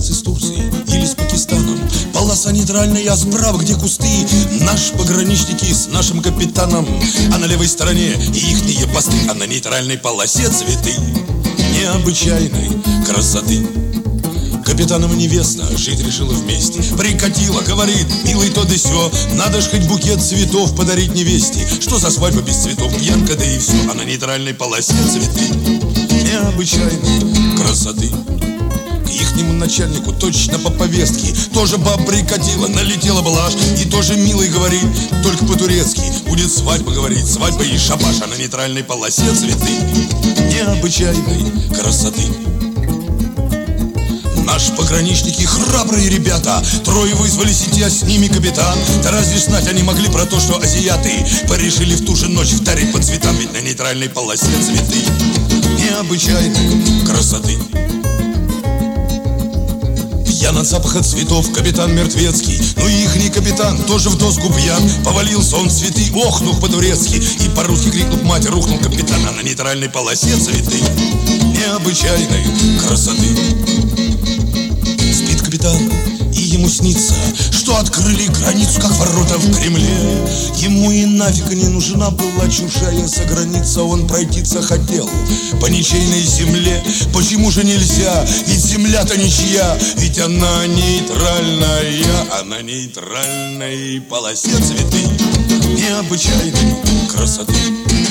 Американец из Турции или с Пакистаном. Полоса нейтральная, а справа, где кусты, наши пограничники с нашим капитаном. А на левой стороне ихние посты, а на нейтральной полосе цветы необычайной красоты. Капитаном невеста жить решила вместе. Прикатила, говорит: милый, то да сё, надо ж хоть букет цветов подарить невесте. Что за свадьба без цветов, пьянка, да и все. А на нейтральной полосе цветы необычайной красоты. К ихнему начальнику точно по повестке тоже баб прикатила, налетела блажь. И тоже милый говорит, только по-турецки: будет свадьба, говорит, свадьба и шабаш. А на нейтральной полосе цветы необычайной красоты. Наши пограничники храбрые ребята, трое вызвались идти, а с ними капитан. Да разве знать они могли про то, что азиаты порешили в ту же ночь вдарить по цветам? Ведь на нейтральной полосе цветы необычайной красоты. Пьян от запаха цветов капитан мертвецкий, ну и ихний капитан тоже в доску пьян. Повалился он в цветы, охнув по-турецки, и по-русски крикнув: мать, рухнул капитан. А на нейтральной полосе цветы необычайной красоты. Спит капитан, и ему снится, что открыли границу, как ворота в Кремле. Ему и нафиг не нужна была чужая заграница. Он пройтиться хотел по ничейной земле. Почему же нельзя? Ведь земля-то ничья, ведь она нейтральная. А на нейтральной полосе цветы необычайной красоты.